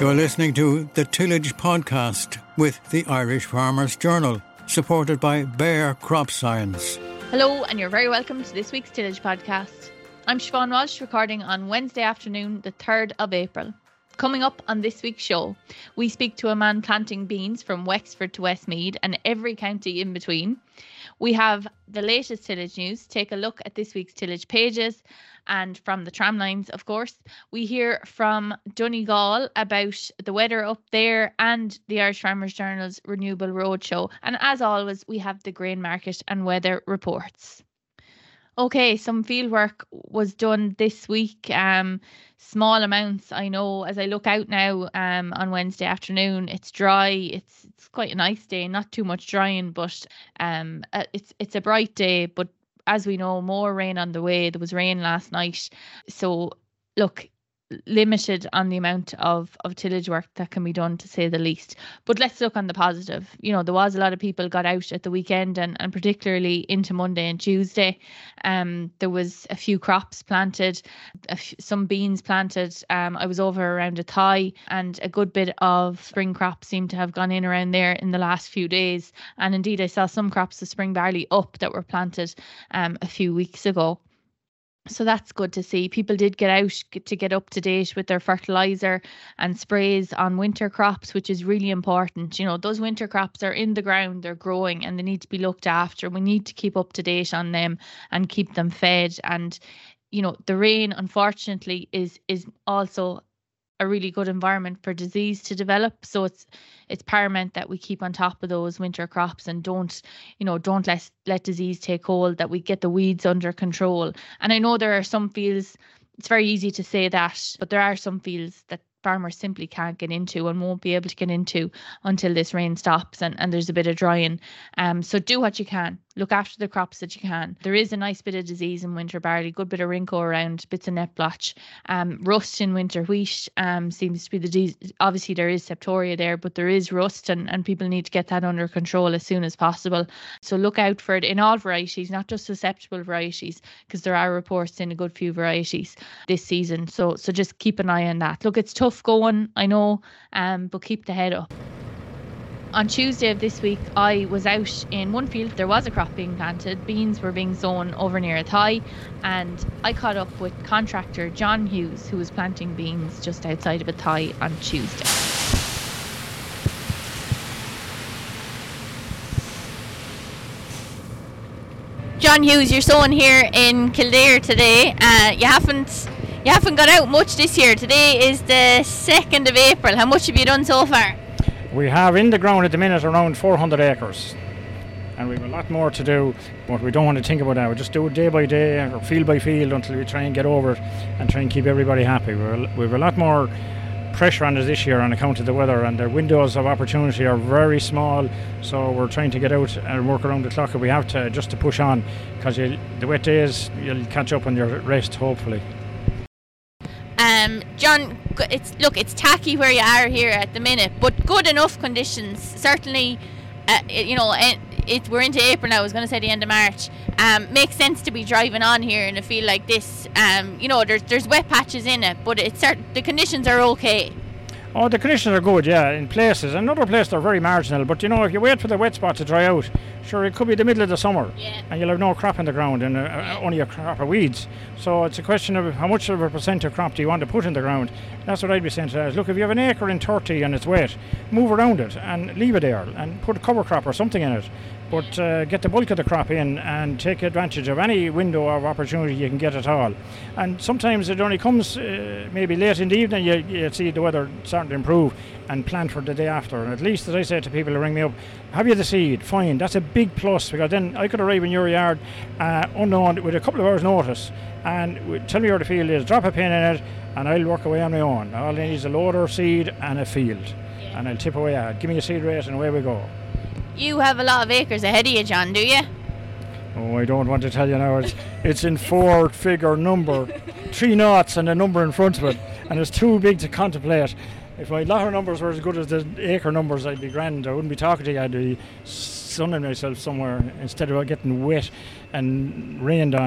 You're listening to the Tillage Podcast with the Irish Farmers Journal, supported by Bayer Crop Science. Hello, and you're very welcome to this week's Tillage Podcast. I'm Siobhan Walsh, recording on Wednesday afternoon, the 3rd of April. Coming up on this week's show, we speak to a man planting beans from Wexford to Westmeath and every county in between. We have the latest tillage news, take a look at this week's tillage pages, and from the tramlines, of course. We hear from Donegal about the weather up there and the Irish Farmers Journal's Renewable Roadshow. And as always, we have the grain market and weather reports. Okay, some field work was done this week, small amounts. I know as I look out now on Wednesday afternoon, it's dry. It's quite a nice day, not too much drying, but it's a bright day. But as we know, more rain on the way. There was rain last night. So look, limited on the amount of tillage work that can be done, to say the least. But let's look on the positive. You know, there was a lot of people got out at the weekend and particularly into Monday and Tuesday. There was a few crops planted, some beans planted. I was over around Athy, and a good bit of spring crops seem to have gone in around there in the last few days. And indeed, I saw some crops of spring barley up that were planted a few weeks ago. So that's good to see. People did get out to get up to date with their fertiliser and sprays on winter crops, which is really important. You know, those winter crops are in the ground, they're growing, and they need to be looked after. We need to keep up to date on them and keep them fed. And, you know, the rain, unfortunately, is also a really good environment for disease to develop. So it's paramount that we keep on top of those winter crops and don't let disease take hold, that we get the weeds under control. And I know there are some fields, it's very easy to say that, but there are some fields that farmers simply can't get into and won't be able to get into until this rain stops and there's a bit of drying. So do what you can. Look after the crops that you can. There is a nice bit of disease in winter barley, good bit of wrinkle around, bits of net blotch. Rust in winter wheat seems to be the disease. Obviously there is septoria there, but there is rust and people need to get that under control as soon as possible. So look out for it in all varieties, not just susceptible varieties, because there are reports in a good few varieties this season. So just keep an eye on that. Look, it's tough going, I know, but keep the head up. On Tuesday of this week, I was out in one field. There was a crop being planted. Beans were being sown over near Athy, and I caught up with contractor John Hughes, who was planting beans just outside of Athy on Tuesday. John Hughes, you're sowing here in Kildare today. You haven't got out much this year. Today is the 2nd of April. How much have you done so far? We have in the ground at the minute around 400 acres, and we have a lot more to do, but we don't want to think about that. We just do it day by day or field by field until we try and get over it and try and keep everybody happy. We have a lot more pressure on us this year on account of the weather, and the windows of opportunity are very small, so we're trying to get out and work around the clock if we have to, just to push on, because the wet days you'll catch up on your rest, hopefully. John, it's tacky where you are here at the minute, but good enough conditions. Certainly, we're into April now. I was going to say the end of March. Makes sense to be driving on here in a field like this. There's wet patches in it, but the conditions are okay. Oh, the conditions are good, yeah, in places. In other places they're very marginal, but if you wait for the wet spot to dry out, sure, it could be the middle of the summer, and you'll have no crop in the ground and only a crop of weeds. So it's a question of how much of a percent of crop do you want to put in the ground. That's what I'd be saying to that. Look, if you have an acre in 30 and it's wet, move around it and leave it there and put a cover crop or something in it. But get the bulk of the crop in and take advantage of any window of opportunity you can get at all. And sometimes it only comes maybe late in the evening, you see the weather starting to improve, and plan for the day after. And at least, as I say to people who ring me up, have you the seed? Fine, that's a big plus, because then I could arrive in your yard unknown with a couple of hours notice and tell me where the field is, drop a pin in it, and I'll work away on my own. All I need is a loader, seed and a field, and I'll tip away. Give me a seed rate and away we go. You have a lot of acres ahead of you, John, do you? Oh, I don't want to tell you now. It's in 4-figure number, 3 noughts and a number in front of it, and it's too big to contemplate. If my lotto numbers were as good as the acre numbers, I'd be grand. I wouldn't be talking to you. I'd be sunning myself somewhere instead of getting wet and rained on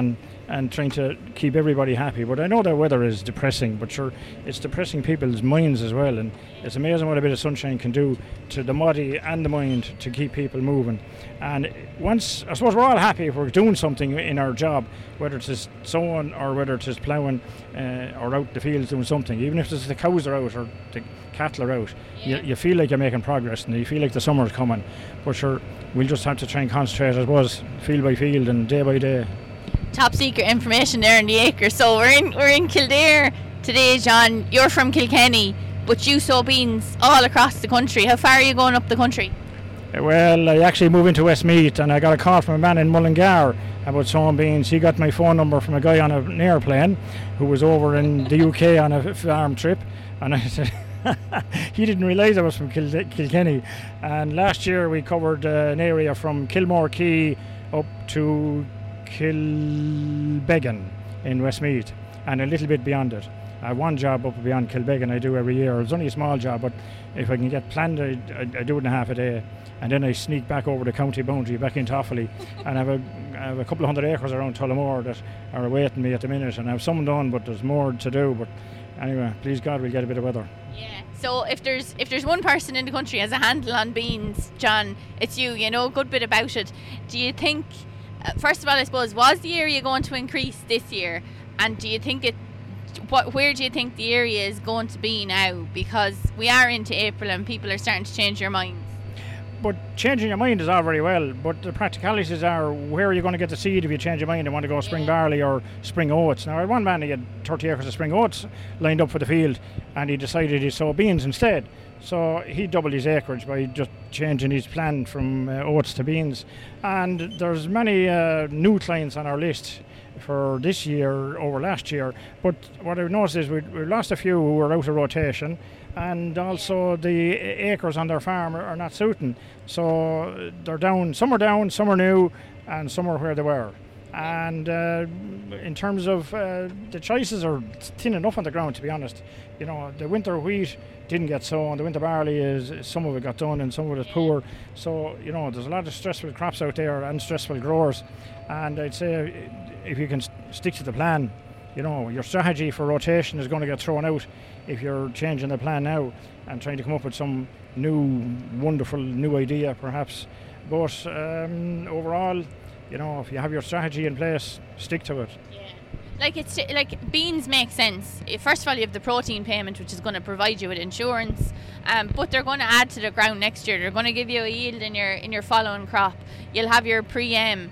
and trying to keep everybody happy. But I know the weather is depressing, but sure, it's depressing people's minds as well, and it's amazing what a bit of sunshine can do to the body and the mind to keep people moving. And once, I suppose we're all happy if we're doing something in our job, whether it's sowing or whether it's ploughing or out the fields doing something, even if it's the cows are out or the cattle are out, you feel like you're making progress and you feel like the summer's coming. But sure, we'll just have to try and concentrate, I suppose, field by field and day by day. Top secret information there in the acre. So we're in Kildare today, John. You're from Kilkenny, but you sow beans all across the country. How far are you going up the country? Well, I actually moved into Westmeath, and I got a call from a man in Mullingar about sowing beans. He got my phone number from a guy on an airplane who was over in the UK on a farm trip, and I said he didn't realise I was from Kilkenny. And last year we covered an area from Kilmore Quay up to Kilbeggan in Westmeath and a little bit beyond it. I have one job up beyond Kilbeggan I do every year. It's only a small job, but if I can get planned, I do it in half a day, and then I sneak back over the county boundary back into Offaly, and I have a couple of hundred acres around Tullamore that are awaiting me at the minute, and I have some done, but there's more to do. But anyway, please God, we'll get a bit of weather. Yeah. So if there's one person in the country has a handle on beans, John, it's you. You know a good bit about it. Do you think? First of all, I suppose, was the area going to increase this year? And do you think where do you think the area is going to be now? Because we are into April and people are starting to change their minds. But changing your mind is all very well, but the practicalities are, where are you going to get the seed if you change your mind and want to go spring barley or spring oats? Now, I had one man, he had 30 acres of spring oats lined up for the field, and he decided he'd sow beans instead. So he doubled his acreage by just changing his plan from oats to beans. And there's many new clients on our list for this year over last year. But what I've noticed is we lost a few who were out of rotation, and also the acres on their farm are not suiting. So they're down, some are new, and some are where they were. And in terms of the choices are thin enough on the ground, to be honest. You know, the winter wheat didn't get sown, the winter barley is, some of it got done and some of it is poor. So, you know, there's a lot of stressful crops out there and stressful growers. And I'd say if you can stick to the plan, you know, your strategy for rotation is going to get thrown out if you're changing the plan now and trying to come up with some new, wonderful new idea perhaps. But overall, you know, if you have your strategy in place, stick to it. Yeah. Like beans make sense. First of all, you have the protein payment, which is going to provide you with insurance, but they're going to add to the ground next year. They're going to give you a yield in your following crop. You'll have your pre-em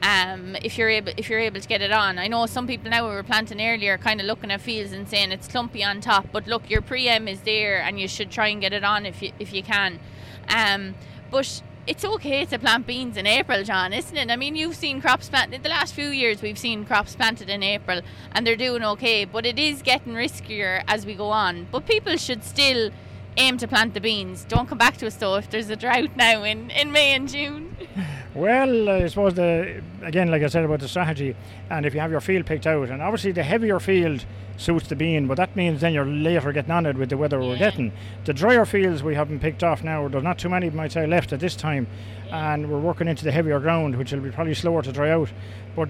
if you're able to get it on. I know some people now who were planting earlier kind of looking at fields and saying it's clumpy on top, but look, your pre-em is there and you should try and get it on if you can. But it's okay to plant beans in April, John, isn't it? I mean, you've seen crops planted. In the last few years, we've seen crops planted in April, and they're doing okay. But it is getting riskier as we go on. But people should still aim to plant the beans. Don't come back to us, though, if there's a drought now in May and June. Well, I suppose, again, like I said about the strategy, and if you have your field picked out, and obviously the heavier field suits the bean, but that means then you're later getting on it with the weather we're getting. The drier fields we haven't picked off now, there's not too many, might say, left at this time, and we're working into the heavier ground, which will be probably slower to dry out. But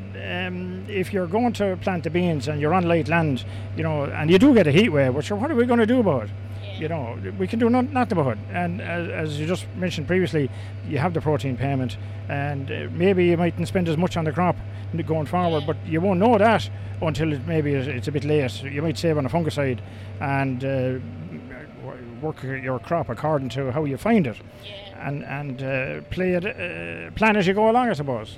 if you're going to plant the beans and you're on light land, you know, and you do get a heat wave, well, sure, what are we going to do about it? You know, we can do nothing about it. And as you just mentioned previously, you have the protein payment, and maybe you mightn't spend as much on the crop going forward, but you won't know that until it's a bit late. You might save on a fungicide and work your crop according to how you find it, and plan as you go along, I suppose.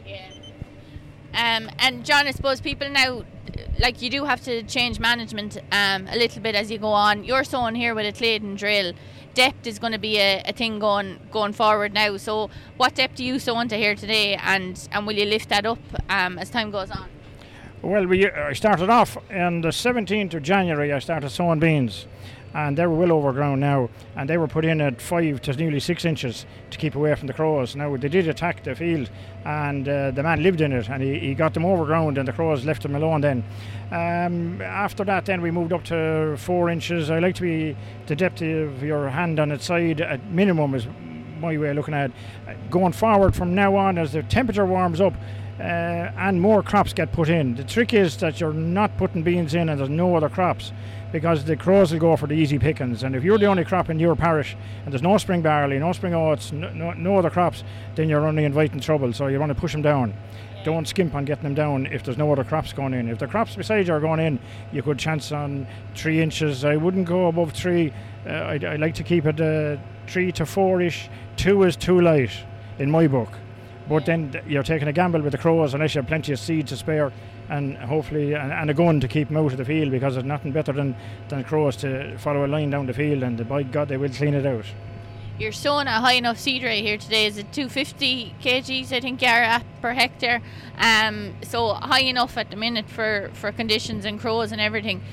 And John, I suppose people now, like, you do have to change management a little bit as you go on. You're sowing here with a Claydon drill. Depth is going to be a thing going forward now. So what depth do you sow into here today, and will you lift that up as time goes on? Well, I started off on the 17th of January. I started sowing beans, and they were well overgrown now, and they were put in at 5 to nearly 6 inches to keep away from the crows. Now, they did attack the field, and the man lived in it, and he got them overgrown, and the crows left them alone then. After that, then we moved up to 4 inches. I like to be the depth of your hand on its side at minimum is my way of looking at it. Going forward from now on, as the temperature warms up, and more crops get put in. The trick is that you're not putting beans in and there's no other crops, because the crows will go for the easy pickings. And if you're the only crop in your parish and there's no spring barley, no spring oats, no other crops, then you're only inviting trouble. So you want to push them down. Don't skimp on getting them down if there's no other crops going in. If the crops beside you are going in, you could chance on 3 inches. I wouldn't go above 3. I like to keep it 3 to 4-ish. 2 is too light in my book. But then you're taking a gamble with the crows unless you have plenty of seed to spare, and hopefully and a gun to keep them out of the field, because there's nothing better than crows to follow a line down the field, and by God they will clean it out. You're sowing a high enough seed rate here today. Is it 250 kgs, I think, you're at per hectare? So high enough at the minute for conditions and crows and everything.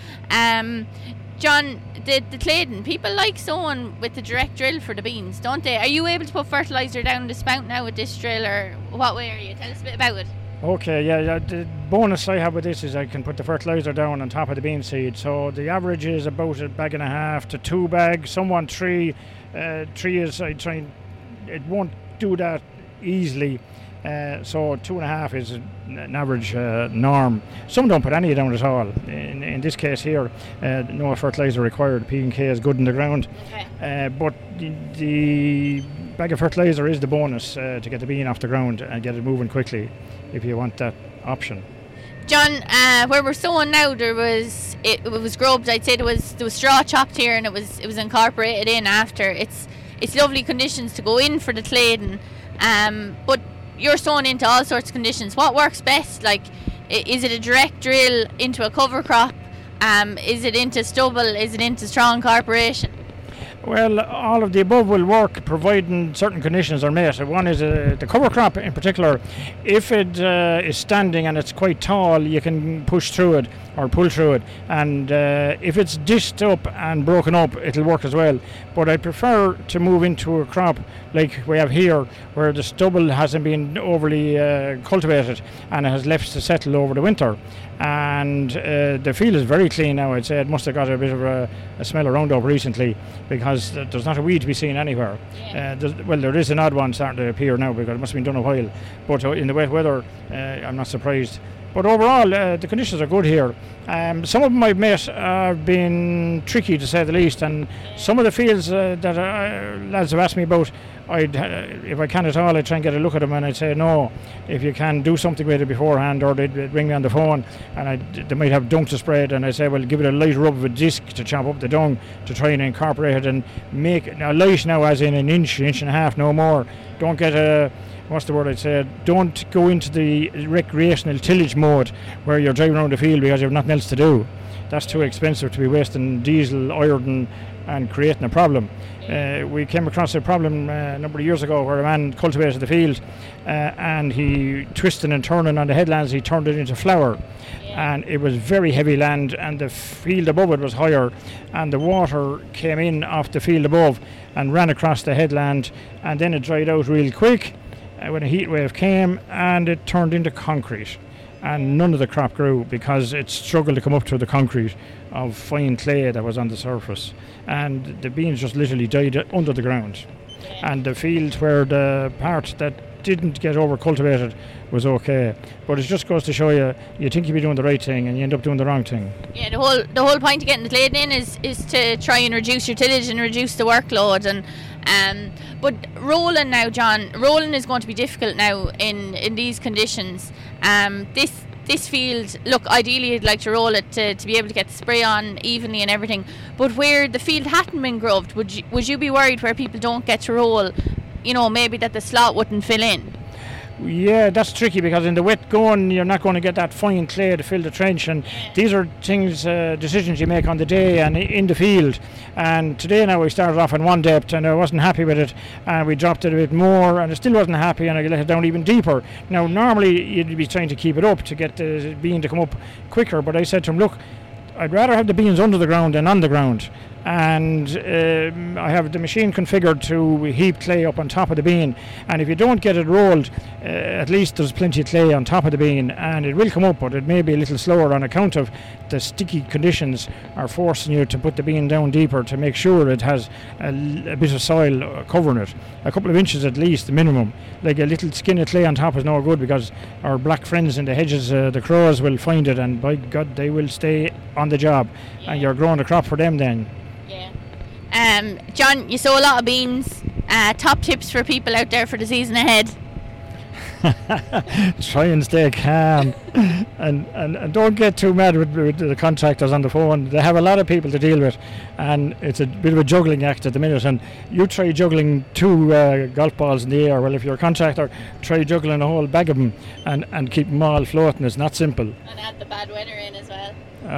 John, the Claydon, people like sowing with the direct drill for the beans, don't they? Are you able to put fertiliser down the spout now with this drill, or what way are you? Tell us a bit about it. Okay, yeah, the bonus I have with this is I can put the fertiliser down on top of the bean seed. So the average is about 1.5 bags to 2 bags. Some want 3. 3 is, I try, it won't do that easily. So 2.5 is an average norm. Some don't put any down at all. In this case here, no fertiliser required. P&K is good in the ground. Okay. But the bag of fertiliser is the bonus to get the bean off the ground and get it moving quickly, if you want that option. John, where we're sowing now, it was grubbed. I'd say there was straw chopped here, and it was incorporated in after. It's lovely conditions to go in for the Claydon, but you're sowing into all sorts of conditions. What works best? Like, is it a direct drill into a cover crop? Is it into stubble? Is it into straw incorporation? Well, all of the above will work, providing certain conditions are met. One is the cover crop in particular. If it is standing and it's quite tall, you can push through it or pull through it. And if it's dished up and broken up, it'll work as well. But I prefer to move into a crop like we have here, where the stubble hasn't been overly cultivated and it has left to settle over the winter. And the field is very clean now. I'd say it must have got a bit of a smell of Roundup recently, because there's not a weed to be seen anywhere. There is an odd one starting to appear now, because it must have been done a while. But in the wet weather, I'm not surprised. But overall, the conditions are good here. Some of them I've met have been tricky, to say the least, and some of the fields that lads have asked me about, if I can at all, I'd try and get a look at them, and I'd say no, if you can do something with it beforehand, or they'd ring me on the phone, and they might have dung to spread, and I'd say, well, give it a light rub of a disc to chop up the dung to try and incorporate it and make it light now, as in an inch and a half, no more. Don't get what's the word I'd say? Don't go into the recreational tillage mode where you're driving around the field because you have nothing else to do. That's too expensive to be wasting diesel, iron, and creating a problem. We came across a problem a number of years ago where a man cultivated the field and he twisting and turning on the headlands, he turned it into flour. And it was very heavy land, and the field above it was higher, and the water came in off the field above and ran across the headland, and then it dried out real quick when a heat wave came, and it turned into concrete, and none of the crop grew because it struggled to come up to the concrete of fine clay that was on the surface, and the beans just literally died under the ground. And the field where the part that didn't get over cultivated was okay, but it just goes to show you think you'll be doing the right thing and you end up doing the wrong thing. Yeah, the whole point of getting the Claydon in is to try and reduce your tillage and reduce the workload. And but rolling now, John, rolling is going to be difficult now in these conditions. This field, look, ideally you'd like to roll it to be able to get the spray on evenly and everything, but where the field hadn't been grubbed, would you be worried where people don't get to roll, maybe that the slot wouldn't fill in? Yeah, that's tricky, because in the wet going you're not going to get that fine clay to fill the trench, and these are decisions you make on the day and in the field. And today now we started off in one depth and I wasn't happy with it, and we dropped it a bit more and I still wasn't happy, and I let it down even deeper. Now normally you'd be trying to keep it up to get the bean to come up quicker, but I said to him, look, I'd rather have the beans under the ground than on the ground, and I have the machine configured to heap clay up on top of the bean, and if you don't get it rolled, at least there's plenty of clay on top of the bean, and it will come up, but it may be a little slower on account of the sticky conditions are forcing you to put the bean down deeper to make sure it has a bit of soil covering it, a couple of inches at least, the minimum. Like a little skin of clay on top is no good, because our black friends in the hedges, the crows, will find it, and by God, they will stay on the job, and you're growing a crop for them then. John, you sow a lot of beans. Top tips for people out there for the season ahead? Try and stay calm and don't get too mad with the contractors on the phone. They have a lot of people to deal with, and it's a bit of a juggling act at the minute, and you try juggling 2 golf balls in the air. Well, if you're a contractor, try juggling a whole bag of them and keep them all floating. It's not simple. And add the bad weather in as well.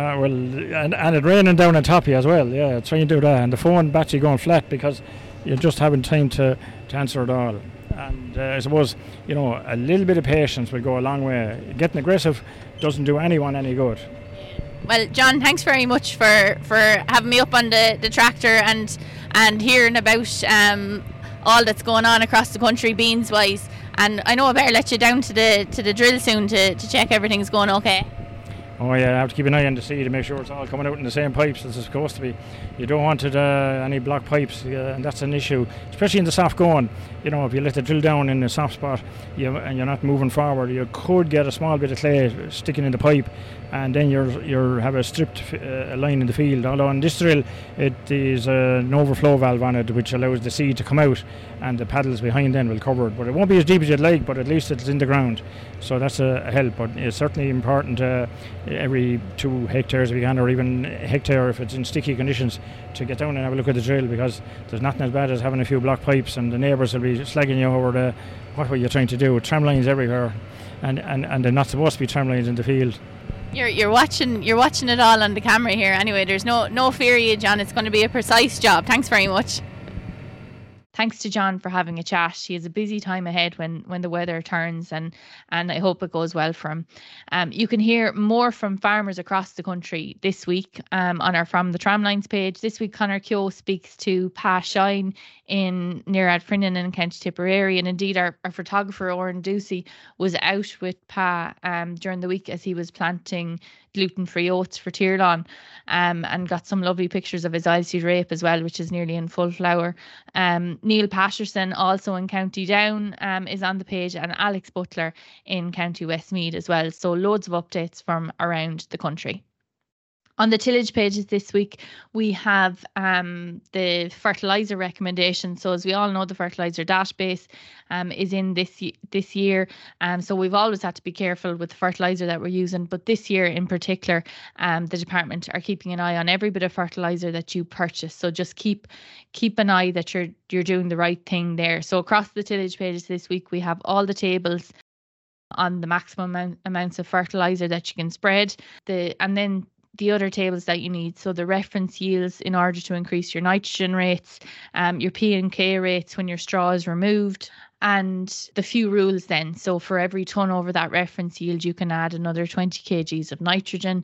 And it raining down on top of you as well. Yeah, try and do that, and the phone battery going flat because you're just having time to answer it all. And I suppose, a little bit of patience will go a long way. Getting aggressive doesn't do anyone any good. Well, John, thanks very much for having me up on the tractor and hearing about all that's going on across the country beans wise. And I know I better let you down to the drill soon to check everything's going okay. Oh yeah, I have to keep an eye on the sea to make sure it's all coming out in the same pipes as it's supposed to be. You don't want any blocked pipes, and that's an issue, especially in the soft going. If you let it drill down in a soft spot and you're not moving forward, you could get a small bit of clay sticking in the pipe, and then you have a stripped line in the field. Although on this drill, it is an overflow valve on it, which allows the seed to come out, and the paddles behind then will cover it. But it won't be as deep as you'd like, but at least it's in the ground. So that's a help. But it's certainly important every 2 hectares if you can, or even a hectare if it's in sticky conditions, to get down and have a look at the drill, because there's nothing as bad as having a few blocked pipes and the neighbours will be slagging you over what were you trying to do. Tram lines everywhere, and they're not supposed to be tram lines in the field. You're watching it all on the camera here. Anyway, there's no fear of you, John. It's going to be a precise job. Thanks very much. Thanks to John for having a chat. He has a busy time ahead when the weather turns, and I hope it goes well for him. You can hear more from farmers across the country this week on our From the Tramlines page. This week, Conor Keogh speaks to Pa Shine near Adfrinan in County Tipperary, and indeed our photographer Oren Ducey was out with Pa during the week as he was planting gluten-free oats for Tirlawn, and got some lovely pictures of his oilseed rape as well, which is nearly in full flower. Neil Patterson, also in County Down, is on the page, and Alex Butler in County Westmeath as well. So loads of updates from around the country. On the tillage pages this week, we have the fertiliser recommendation. So as we all know, the fertiliser database is in this year. So we've always had to be careful with the fertiliser that we're using. But this year in particular, the department are keeping an eye on every bit of fertiliser that you purchase. So just keep an eye that you're doing the right thing there. So across the tillage pages this week, we have all the tables on the maximum amounts of fertiliser that you can spread. And then the other tables that you need, so the reference yields in order to increase your nitrogen rates, your P and K rates when your straw is removed, and the few rules then. So for every tonne over that reference yield, you can add another 20 kgs of nitrogen.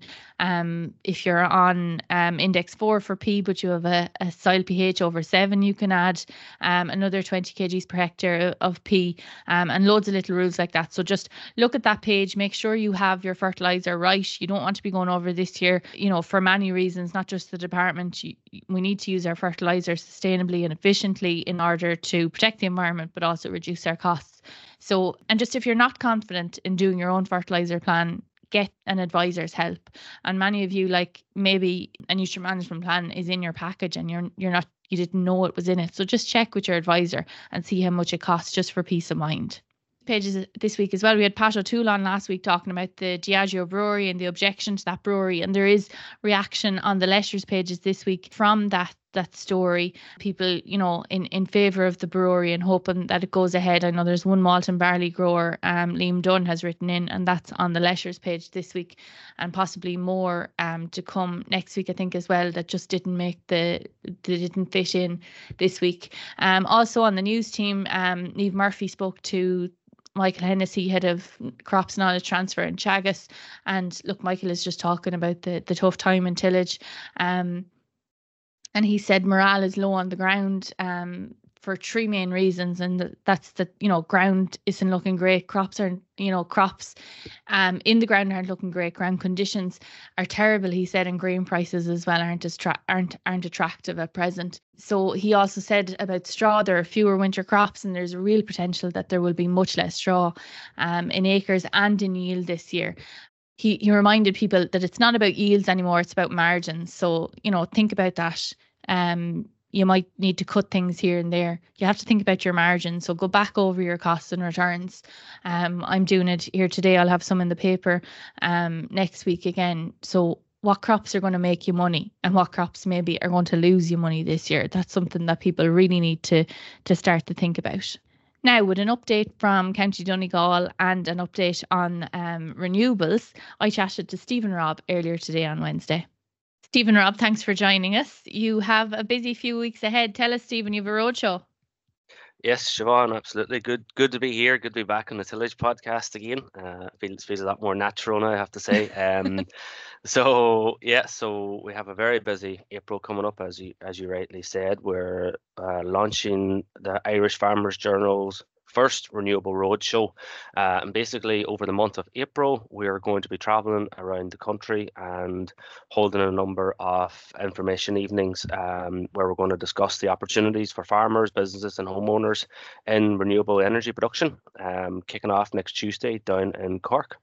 If you're on index 4 for P, but you have a soil pH over 7, you can add another 20 kgs per hectare of P, and loads of little rules like that. So just look at that page, make sure you have your fertiliser right. You don't want to be going over this year, for many reasons, not just the department. We need to use our fertiliser sustainably and efficiently in order to protect the environment, but also reduce our costs. So, and just if you're not confident in doing your own fertiliser plan, get an advisor's help. And many of you, like maybe a nutrient management plan is in your package and you didn't know it was in it. So just check with your advisor and see how much it costs, just for peace of mind. Pages this week as well, we had Pat O'Toole on last week talking about the Diageo brewery and the objection to that brewery, and there is reaction on the Letters pages this week from that story. People in favour of the brewery and hoping that it goes ahead. I know there's one malt and barley grower, Liam Dunn, has written in, and that's on the Letters page this week, and possibly more to come next week I think as well, that just didn't fit in this week. Also on the news team, Niamh Murphy spoke to Michael Hennessy, head of crops knowledge transfer in Teagasc, and look, Michael is just talking about the tough time in tillage, and And he said morale is low on the ground for three main reasons, and that's that, you know, ground isn't looking great. Crops in the ground aren't looking great. Ground conditions are terrible, he said, and grain prices as well aren't attractive at present. So he also said about straw, there are fewer winter crops, and there's a real potential that there will be much less straw in acres and in yield this year. He reminded people that it's not about yields anymore, it's about margins. So, you know, think about that. You might need to cut things here and there. You have to think about your margins. So go back over your costs and returns. I'm doing it here today. I'll have some in the paper next week again. So what crops are going to make you money and what crops maybe are going to lose you money this year? That's something that people really need to start to think about. Now, with an update from County Donegal and an update on renewables, I chatted to Stephen Robb earlier today on Wednesday. Stephen Robb, thanks for joining us. You have a busy few weeks ahead. Tell us, Stephen, you have a roadshow. Yes, Siobhan, absolutely. Good to be here. Good to be back on the Tillage podcast again. Feels a lot more natural now, I have to say. So we have a very busy April coming up, as you rightly said. We're launching the Irish Farmers Journal's first renewable roadshow, and basically over the month of April we're going to be traveling around the country and holding a number of information evenings where we're going to discuss the opportunities for farmers, businesses and homeowners in renewable energy production, kicking off next Tuesday down in Cork.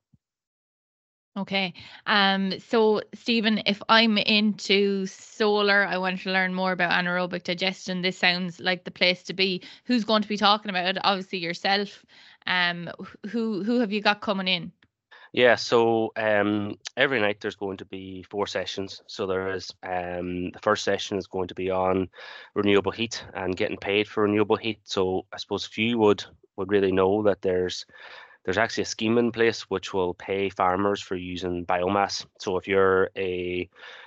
Okay. So Stephen, if I'm into solar, I want to learn more about anaerobic digestion, this sounds like the place to be. Who's going to be talking about it? Obviously yourself. Who have you got coming in? Yeah, so every night there's going to be 4 sessions. So there is the first session is going to be on renewable heat and getting paid for renewable heat. So I suppose few would really know that there's actually a scheme in place which will pay farmers for using biomass. So if you're a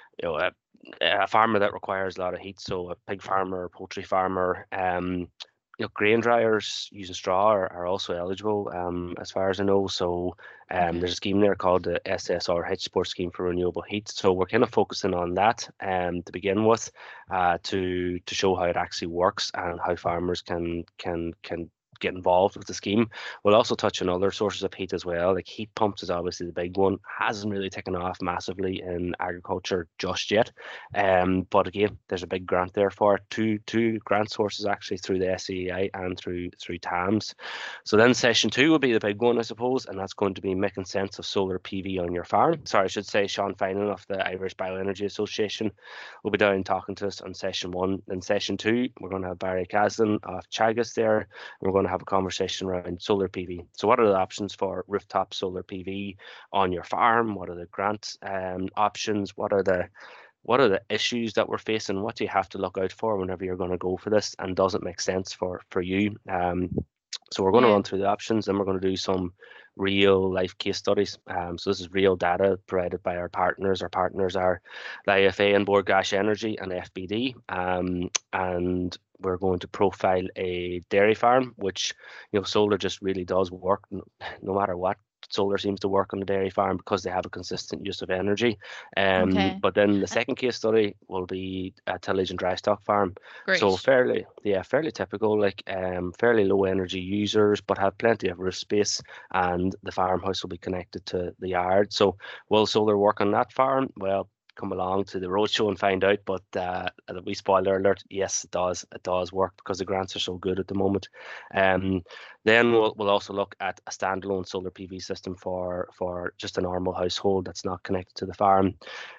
farmer that requires a lot of heat, so a pig farmer, a poultry farmer, grain dryers using straw are also eligible, as far as I know. So there's a scheme there called the SSRH Support Scheme for Renewable Heat. So we're kind of focusing on that to begin with, to show how it actually works and how farmers can get involved with the scheme. We'll also touch on other sources of heat as well, like heat pumps is obviously the big one. Hasn't really taken off massively in agriculture just yet, but again there's a big grant there for it. Two grant sources actually, through the SEI and through TAMS. So then session 2 will be the big one, I suppose, and that's going to be making sense of solar PV on your farm. Sorry, I should say Sean Finan of the Irish Bioenergy Association will be down talking to us on session 1. Then session 2 we're going to have Barry Caslin of Teagasc there, and we're going to have a conversation around solar PV. So what are the options for rooftop solar PV on your farm? What are the grant options? What are the issues that we're facing? What do you have to look out for whenever you're going to go for this, and does it make sense for you? So we're going to run through the options, and we're going to do some real life case studies. So this is real data provided by our partners. Our partners are the IFA and Bord Gáis Energy and FBD, and we're going to profile a dairy farm, which, solar just really does work no matter what. Solar seems to work on the dairy farm because they have a consistent use of energy. But then the second case study will be a tillage and dry stock farm. Great. So fairly typical, fairly low energy users, but have plenty of roof space, and the farmhouse will be connected to the yard. So will solar work on that farm? Well, come along to the roadshow and find out, but we spoiler alert, yes, it does work because the grants are so good at the moment. Then we'll also look at a standalone solar PV system for just a normal household that's not connected to the farm.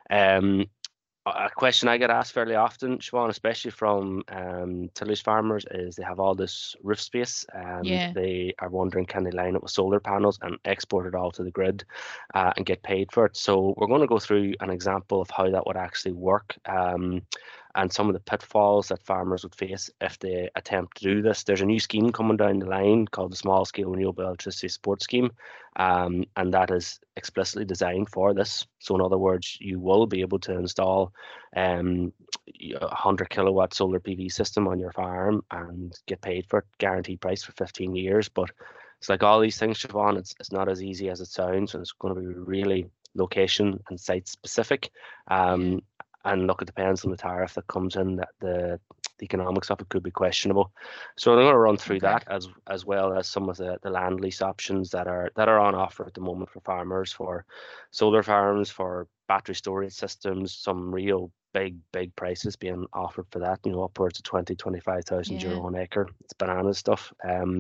A question I get asked fairly often, Siobhan, especially from tillage farmers, is they have all this roof space and they are wondering, can they line it with solar panels and export it all to the grid and get paid for it? So we're going to go through an example of how that would actually work, and some of the pitfalls that farmers would face if they attempt to do this. There's a new scheme coming down the line called the Small Scale Renewable Electricity Support Scheme, and that is explicitly designed for this. So in other words, you will be able to install a 100 kilowatt solar PV system on your farm and get paid for it, guaranteed price for 15 years. But it's like all these things, Siobhan, it's not as easy as it sounds, and it's going to be really location and site specific. And look, it depends on the tariff that comes in, that the economics of it could be questionable. So I'm going to run through that as well as some of the land lease options that are on offer at the moment for farmers, for solar farms, for battery storage systems, some real big prices being offered for that, upwards of 25,000 euro an acre. It's banana stuff.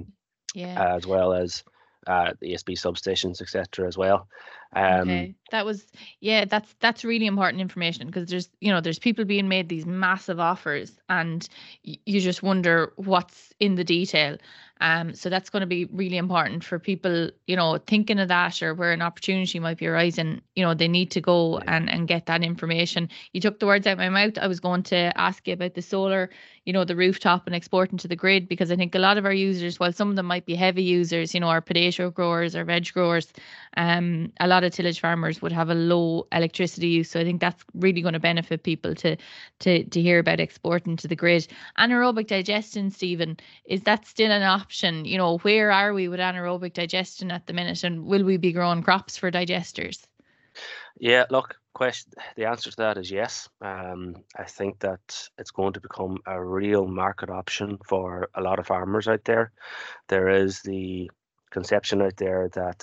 As well as the ESB substations, etc. as well. Okay, that's really important information, because there's people being made these massive offers, and you just wonder what's in the detail. So that's going to be really important for people, thinking of that, or where an opportunity might be arising. They need to go and get that information. You took the words out of my mouth. I was going to ask you about the solar, the rooftop and exporting to the grid, because I think a lot of our users, while some of them might be heavy users, our potato growers or veg growers, a lot of tillage farmers would have a low electricity use. So I think that's really going to benefit people to hear about exporting to the grid. Anaerobic digestion, Stephen, is that still an option? Where are we with anaerobic digestion at the minute, and will we be growing crops for digesters? Yeah, look, the answer to that is yes. I think that it's going to become a real market option for a lot of farmers out there. There is the conception out there that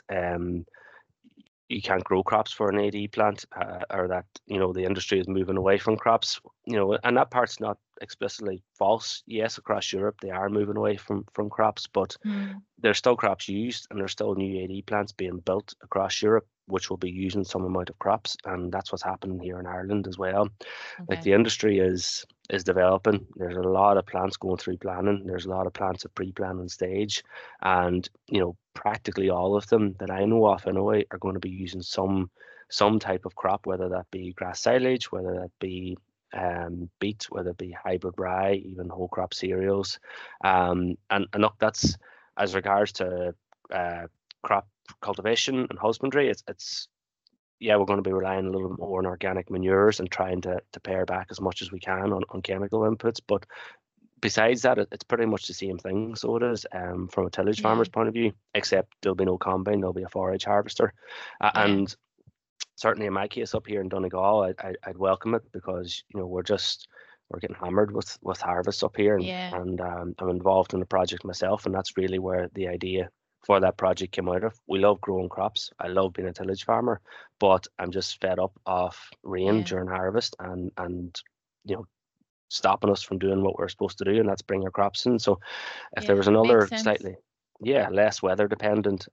you can't grow crops for an AD plant, or that the industry is moving away from crops, and that part's not explicitly false. Yes, across Europe they are moving away from crops, but there's still crops used, and there's still new AD plants being built across Europe which will be using some amount of crops, and that's what's happening here in Ireland as well. Like, the industry is developing. There's a lot of plants going through planning. There's a lot of plants at pre-planning stage, and practically all of them that I know of anyway are going to be using some type of crop, whether that be grass silage, whether that be beet, whether it be hybrid rye, even whole crop cereals. And look, that's as regards to crop cultivation and husbandry. It's we're going to be relying a little bit more on organic manures and trying to pare back as much as we can on chemical inputs. But besides that, it's pretty much the same thing. So it is, from a tillage farmer's point of view, except there'll be no combine, there'll be a forage harvester. And certainly in my case up here in Donegal, I'd welcome it, because we're getting hammered with harvests up here, and I'm involved in the project myself, and that's really where the idea for that project came out of. We love growing crops. I love being a tillage farmer, but I'm just fed up of rain during harvest and stopping us from doing what we're supposed to do, and that's bring our crops in. So if there was another slightly less weather dependent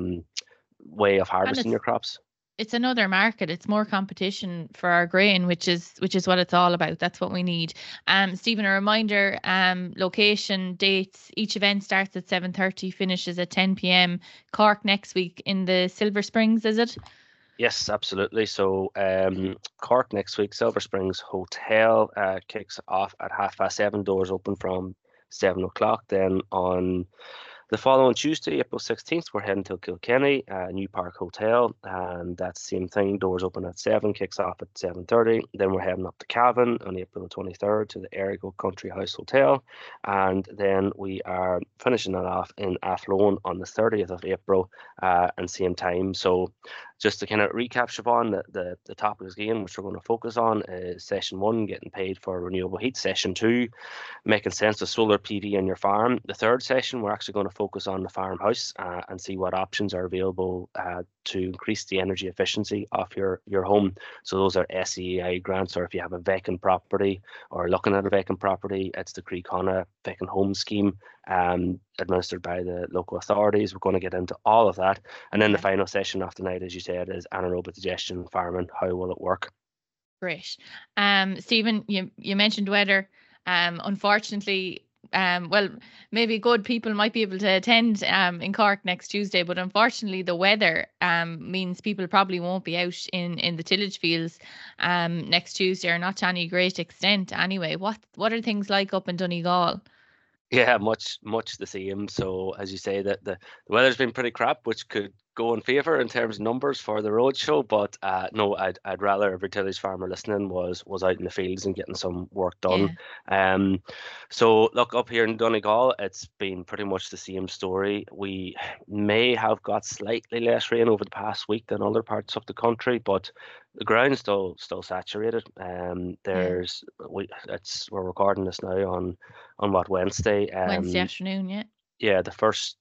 way of harvesting your crops. It's another market. It's more competition for our grain, which is what it's all about. That's what we need. Stephen, a reminder, location, dates. Each event starts at 7:30, finishes at 10 p.m. Cork next week in the Silver Springs, is it? Yes, absolutely. So Cork next week, Silver Springs Hotel kicks off at 7:30. Doors open from 7 o'clock. Then on the following Tuesday, April 16th, we're heading to Kilkenny, New Park Hotel, and that's the same thing. Doors open at 7, kicks off at 7:30. Then we're heading up to Cavan on April the 23rd to the Errigal Country House Hotel, and then we are finishing that off in Athlone on the 30th of April, and same time. So just to kind of recap, Siobhan, the topics again, which we're going to focus on, is session 1, getting paid for renewable heat. Session 2, making sense of solar PV on your farm. The third session, we're actually going to focus on the farmhouse and see what options are available to increase the energy efficiency of your home. So those are SEAI grants, or if you have a vacant property or looking at a vacant property, it's the Croí Cónaí Vacant Home Scheme, administered by the local authorities. We're going to get into all of that. And then the final session of the night, as you said, is anaerobic digestion farming. How will it work? Great. Stephen, you mentioned weather. Unfortunately, well, maybe good people might be able to attend in Cork next Tuesday, but unfortunately the weather means people probably won't be out in the tillage fields next Tuesday, or not to any great extent anyway. What are things like up in Donegal? Yeah, much the same. So as you say, that the weather's been pretty crap, which could go in favour in terms of numbers for the roadshow, but no, I'd rather every tillage farmer listening was out in the fields and getting some work done. So look, up here in Donegal, it's been pretty much the same story. We may have got slightly less rain over the past week than other parts of the country, but the ground's still saturated. We're recording this now on what, Wednesday? Wednesday afternoon, yeah, the first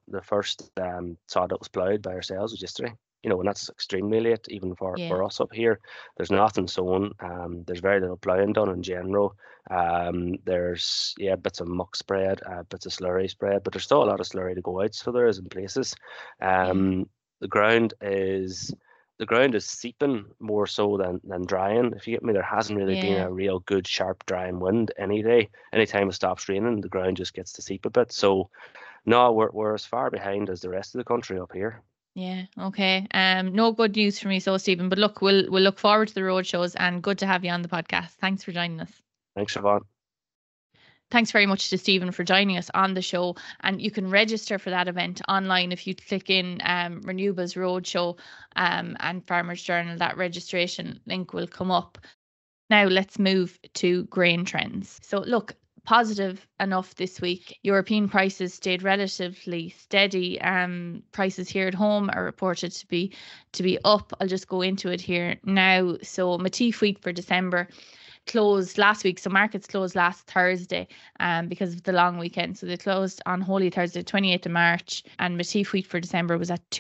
sod that was ploughed by ourselves was yesterday. And that's extremely late, even for us up here. There's nothing sown. There's very little ploughing done in general. There's bits of muck spread, bits of slurry spread, but there's still a lot of slurry to go out. So there is in places. The ground is seeping more so than drying. If you get me, there hasn't really been a real good, sharp, drying wind any day. Anytime it stops raining, the ground just gets to seep a bit. So, no, we're as far behind as the rest of the country up here. Yeah, okay. No good news for me, so Stephen. But look, we'll look forward to the road shows, and good to have you on the podcast. Thanks for joining us. Thanks, Siobhan. Thanks very much to Stephen for joining us on the show. And you can register for that event online if you click in Renewables Roadshow and Farmers Journal. That registration link will come up. Now let's move to grain trends. So look, positive enough this week. European prices stayed relatively steady. Prices here at home are reported to be up. I'll just go into it here now. So Matif wheat for December closed last week. So markets closed last Thursday because of the long weekend. So they closed on Holy Thursday, 28th of March. And Matif wheat for December was at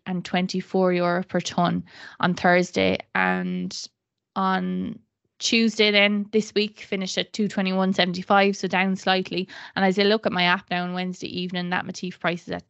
€224 per tonne on Thursday. And on Tuesday then this week finished at 221.75, so down slightly. And as I look at my app now on Wednesday evening, that Matif price is at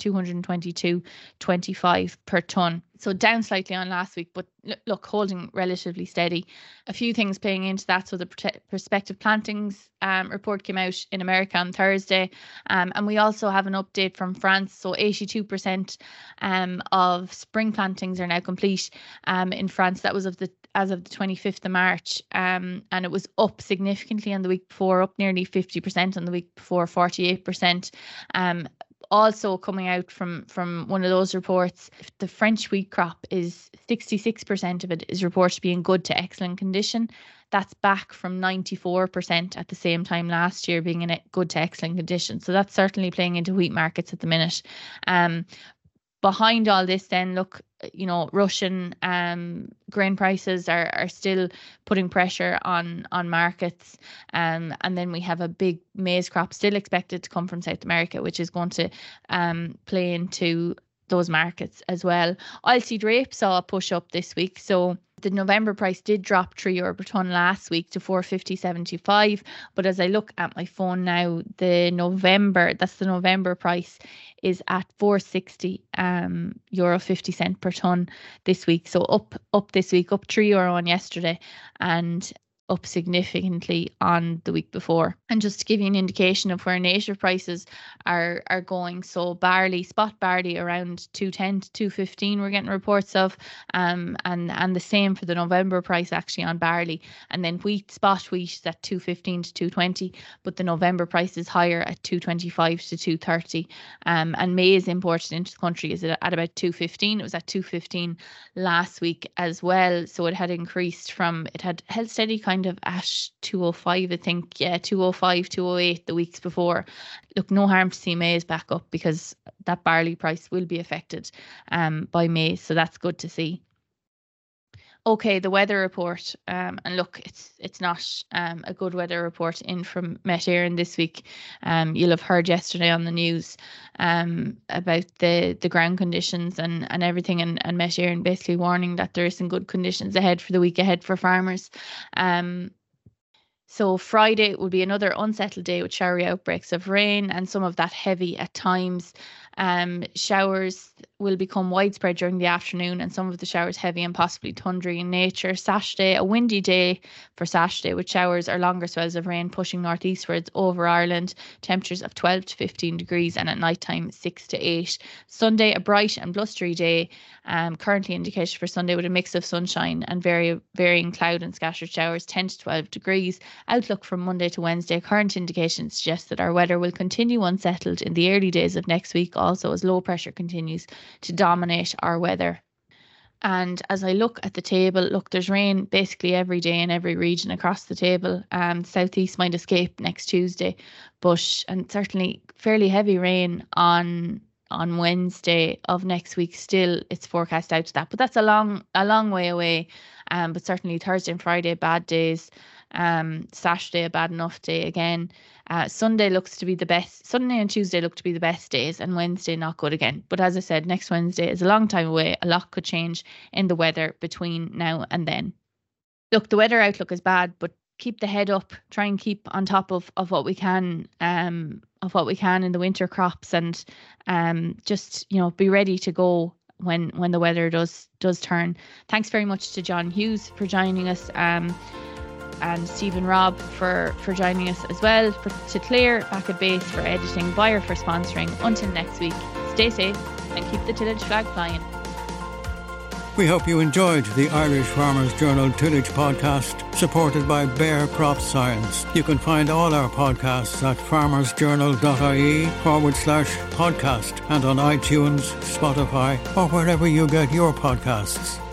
222.25 per tonne, so down slightly on last week, but look, holding relatively steady. A few things playing into that. So the prospective plantings report came out in America on Thursday, and we also have an update from France. So 82% of spring plantings are now complete in France. That was as of the 25th of March, and it was up significantly on the week before, up nearly 50% on the week before, 48%. Also coming out from one of those reports, the French wheat crop is 66% of it is reported to be in good to excellent condition. That's back from 94% at the same time last year being in good to excellent condition. So that's certainly playing into wheat markets at the minute. Behind all this then, look, Russian grain prices are still putting pressure on markets. And then we have a big maize crop still expected to come from South America, which is going to play into those markets as well. Oilseed rape saw a push up this week. So the November price did drop €3 per tonne last week to 450.75. But as I look at my phone now, the November price is at 460 euro 50 cent per tonne this week. So up this week, up €3 on yesterday, and up significantly on the week before. And just to give you an indication of where native prices are going, so barley, spot barley around 210 to 215 we're getting reports of, and the same for the November price actually on barley. And then spot wheat is at 215 to 220, but the November price is higher at 225 to 230. And maize imported into the country is at about 215. It was at 215 last week as well, so it had increased it had held steady kind of at 205, I think, 205, 208 the weeks before. Look, no harm to see maize back up because that barley price will be affected by maize, so that's good to see. Okay, the weather report, and look, it's not a good weather report in from Met Éireann this week. You'll have heard yesterday on the news about the ground conditions and everything, and Met Éireann basically warning that there isn't good conditions ahead for the week ahead for farmers. So Friday will be another unsettled day with showery outbreaks of rain and some of that heavy at times. Showers will become widespread during the afternoon, and some of the showers heavy and possibly thundery in nature. Saturday, a windy day for Saturday with showers or longer spells of rain pushing northeastwards over Ireland. Temperatures of 12 to 15 degrees, and at night time 6 to 8. Sunday, a bright and blustery day. Currently indicated for Sunday with a mix of sunshine and varying cloud and scattered showers, 10 to 12 degrees. Outlook from Monday to Wednesday. Current indications suggest that our weather will continue unsettled in the early days of next week, also as low pressure continues to dominate our weather. And as I look at the table, look, there's rain basically every day in every region across the table. Southeast might escape next Tuesday, and certainly fairly heavy rain on Wednesday of next week. Still, it's forecast out to that, but that's a long way away. But certainly Thursday and Friday, bad days. Saturday, a bad enough day again. Sunday looks to be the best. Sunday and Tuesday look to be the best days, and Wednesday not good again. But as I said, next Wednesday is a long time away. A lot could change in the weather between now and then. Look, the weather outlook is bad, but keep the head up. Try and keep on top of what we can, in the winter crops, and just be ready to go when the weather does turn. Thanks very much to John Hughes for joining us. And Stephen Robb for joining us as well, to Claire back at base for editing, Bayer for sponsoring. Until next week, stay safe and keep the tillage flag flying. We hope you enjoyed the Irish Farmers Journal Tillage Podcast, supported by Bayer Crop Science. You can find all our podcasts at farmersjournal.ie/podcast and on iTunes, Spotify, or wherever you get your podcasts.